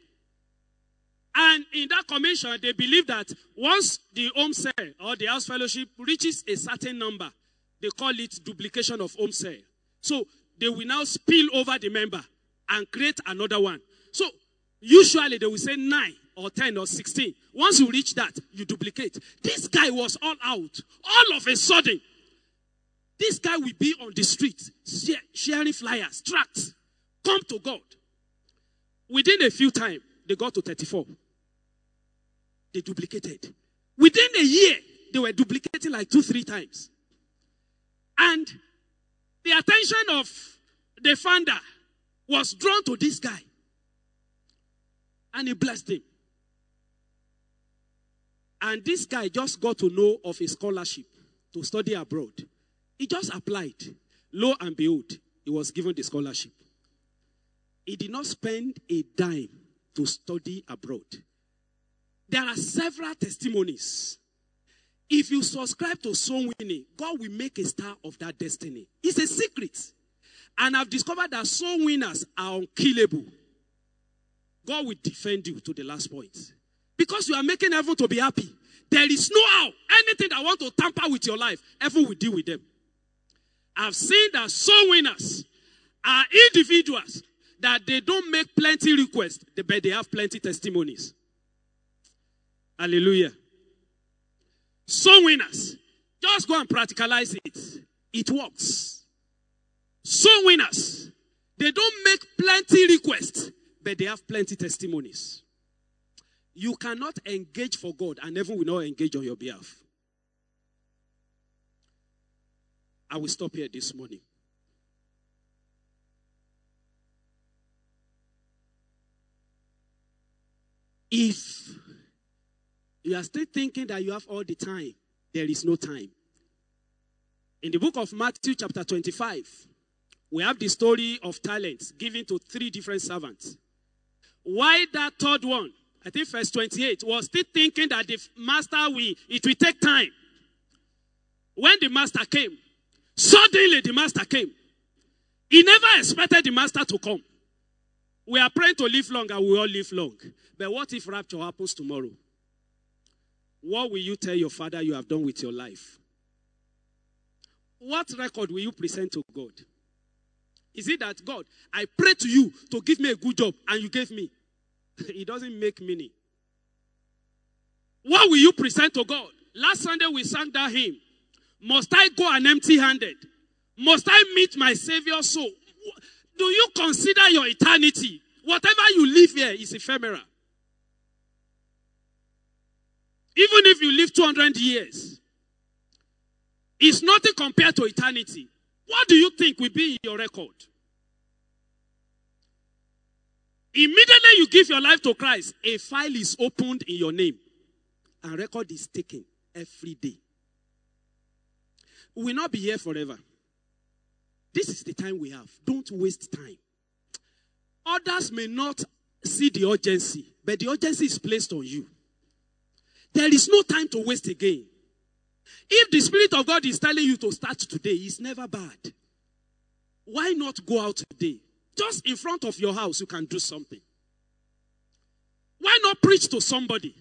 And in that commission, they believe that once the home cell or the house fellowship reaches a certain number, they call it duplication of home cell. So they will now spill over the member and create another one. So usually they will say nine or ten or sixteen. Once you reach that, you duplicate. This guy was all out. All of a sudden, this guy will be on the street sharing flyers, tracts. Come to God. Within a few times, they got to thirty-four. They duplicated. Within a year, they were duplicating like two, three times. And the attention of the founder was drawn to this guy. And he blessed him. And this guy just got to know of a scholarship to study abroad. He just applied. Lo and behold, he was given the scholarship. He did not spend a dime to study abroad. There are several testimonies. If you subscribe to Soul Winning, God will make a star of that destiny. It's a secret. And I've discovered that soul winners are unkillable. God will defend you to the last point. Because you are making heaven to be happy. There is no how. Anything that want to tamper with your life, heaven will deal with them. I've seen that soul winners are individuals that they don't make plenty requests, but they have plenty testimonies. Hallelujah. Soul winners, just go and practicalize it. It works. Soul winners, they don't make plenty requests, but they have plenty testimonies. You cannot engage for God and heaven will not engage on your behalf. I will stop here this morning. If you are still thinking that you have all the time, there is no time. In the book of Matthew chapter twenty-five, we have the story of talents given to three different servants. Why that third one, I think verse twenty-eight, was still thinking that the master will, it will take time. When the master came, suddenly the master came. He never expected the master to come. We are praying to live long and we all live long. But what if rapture happens tomorrow? What will you tell your father you have done with your life? What record will you present to God? Is it that, God, I pray to you to give me a good job and you gave me? It doesn't make meaning. What will you present to God? Last Sunday we sang that hymn. Must I go an empty-handed? Must I meet my Savior so? Do you consider your eternity? Whatever you live here is ephemeral. Even if you live two hundred years, it's nothing compared to eternity. What do you think will be in your record? Immediately you give your life to Christ, a file is opened in your name. And record is taken every day. We will not be here forever. This is the time we have. Don't waste time. Others may not see the urgency, but the urgency is placed on you. There is no time to waste again. If the Spirit of God is telling you to start today, it's never bad. Why not go out today? Just in front of your house, you can do something. Why not preach to somebody?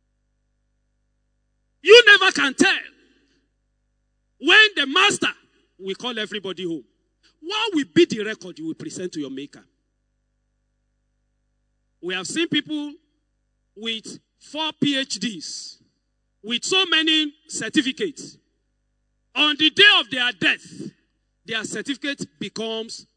You never can tell when the master will call everybody home. What will be the record you will present to your maker? We have seen people with four P H Ds, with so many certificates. On the day of their death, their certificate becomes,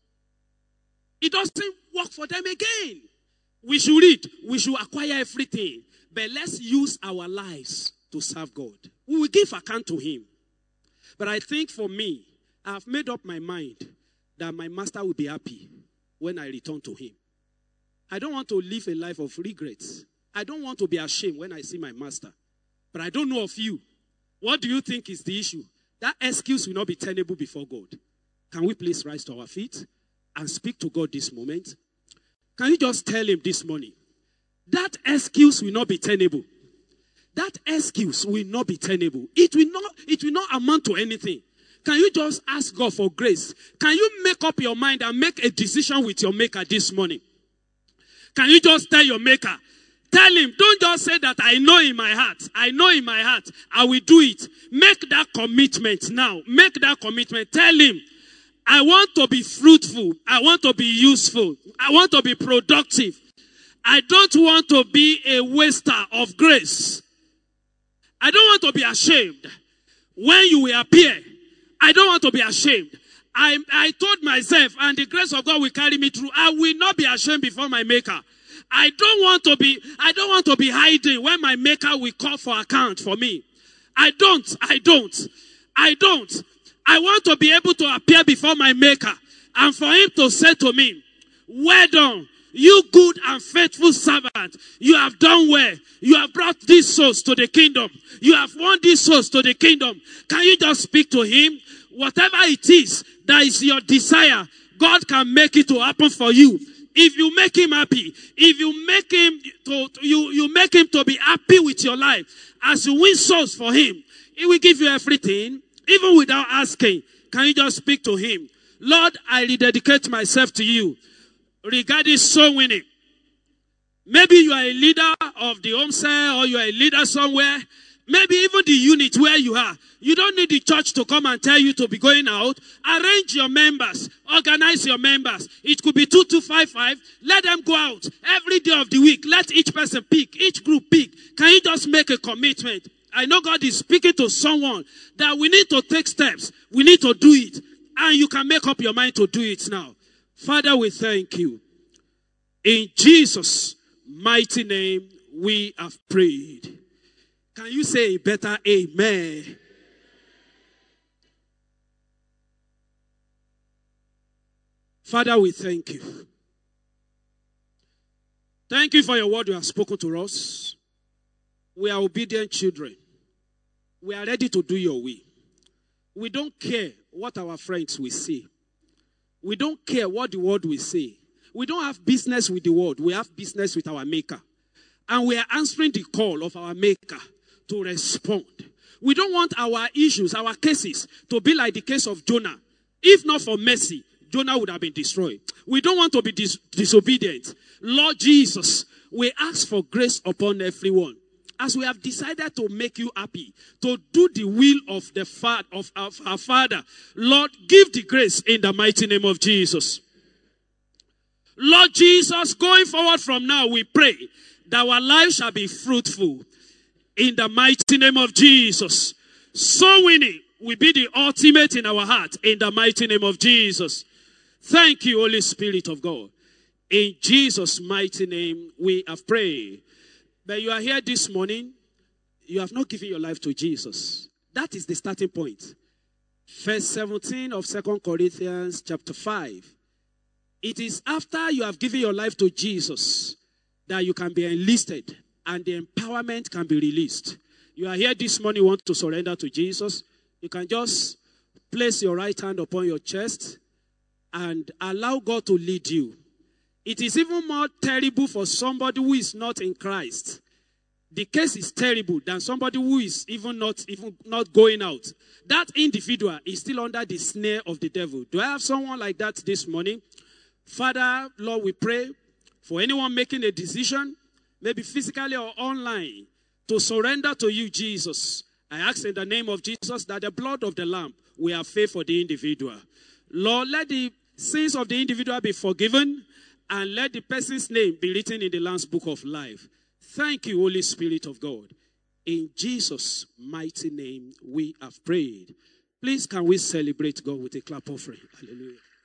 it doesn't work for them again. We should read, we should acquire everything, but let's use our lives to serve God. We will give account to him. But I think for me, I've made up my mind that my master will be happy when I return to him. I don't want to live a life of regrets. I don't want to be ashamed when I see my master. But I don't know of you. What do you think is the issue? That excuse will not be tenable before God. Can we please rise to our feet and speak to God this moment? Can you just tell him this morning? That excuse will not be tenable. That excuse will not be tenable. It will not, it will not amount to anything. Can you just ask God for grace? Can you make up your mind and make a decision with your maker this morning? Can you just tell your maker? Tell him, don't just say that I know in my heart. I know in my heart. I will do it. Make that commitment now. Make that commitment. Tell him, I want to be fruitful. I want to be useful. I want to be productive. I don't want to be a waster of grace. I don't want to be ashamed. When you will appear, I don't want to be ashamed. I, I told myself, and the grace of God will carry me through. I will not be ashamed before my maker. I don't want to be, I don't want to be hiding when my maker will call for account for me. I don't, I don't, I don't. I want to be able to appear before my maker and for him to say to me, well done, you good and faithful servant. You have done well. You have brought these souls to the kingdom. You have won these souls to the kingdom. Can you just speak to him? Whatever it is that is your desire, God can make it to happen for you. If you make him happy, if you make him to, you, you make him to be happy with your life, as you win souls for him, he will give you everything, even without asking. Can you just speak to him? Lord, I rededicate myself to you regarding soul winning. Maybe you are a leader of the home cell, or you are a leader somewhere. Maybe even the unit where you are. You don't need the church to come and tell you to be going out. Arrange your members. Organize your members. It could be two two five five. Let them go out every day of the week. Let each person pick. Each group pick. Can you just make a commitment? I know God is speaking to someone that we need to take steps. We need to do it. And you can make up your mind to do it now. Father, we thank you. In Jesus' mighty name, we have prayed. Can you say a better amen? Father, we thank you. Thank you for your word you have spoken to us. We are obedient children. We are ready to do your will. We don't care what our friends will say. We don't care what the world will say. We don't have business with the world. We have business with our maker. And we are answering the call of our maker to respond. We don't want our issues, our cases, to be like the case of Jonah. If not for mercy, Jonah would have been destroyed. We don't want to be dis- disobedient. Lord Jesus, we ask for grace upon everyone. As we have decided to make you happy, to do the will of the fa- of our, our Father, Lord, give the grace in the mighty name of Jesus. Lord Jesus, going forward from now, we pray that our life shall be fruitful in the mighty name of Jesus. Soul winning will be the ultimate in our heart in the mighty name of Jesus. Thank you, Holy Spirit of God. In Jesus' mighty name, we have prayed. But you are here this morning, you have not given your life to Jesus. That is the starting point. Verse seventeen of Second Corinthians chapter five. It is after you have given your life to Jesus that you can be enlisted and the empowerment can be released. You are here this morning, you want to surrender to Jesus. You can just place your right hand upon your chest and allow God to lead you. It is even more terrible for somebody who is not in Christ. The case is terrible than somebody who is even not even not going out. That individual is still under the snare of the devil. Do I have someone like that this morning? Father, Lord, we pray for anyone making a decision, maybe physically or online, to surrender to you, Jesus. I ask in the name of Jesus that the blood of the Lamb will have faith for the individual. Lord, let the sins of the individual be forgiven and let the person's name be written in the Lamb's book of life. Thank you, Holy Spirit of God. In Jesus' mighty name we have prayed. Please, can we celebrate God with a clap offering? Hallelujah.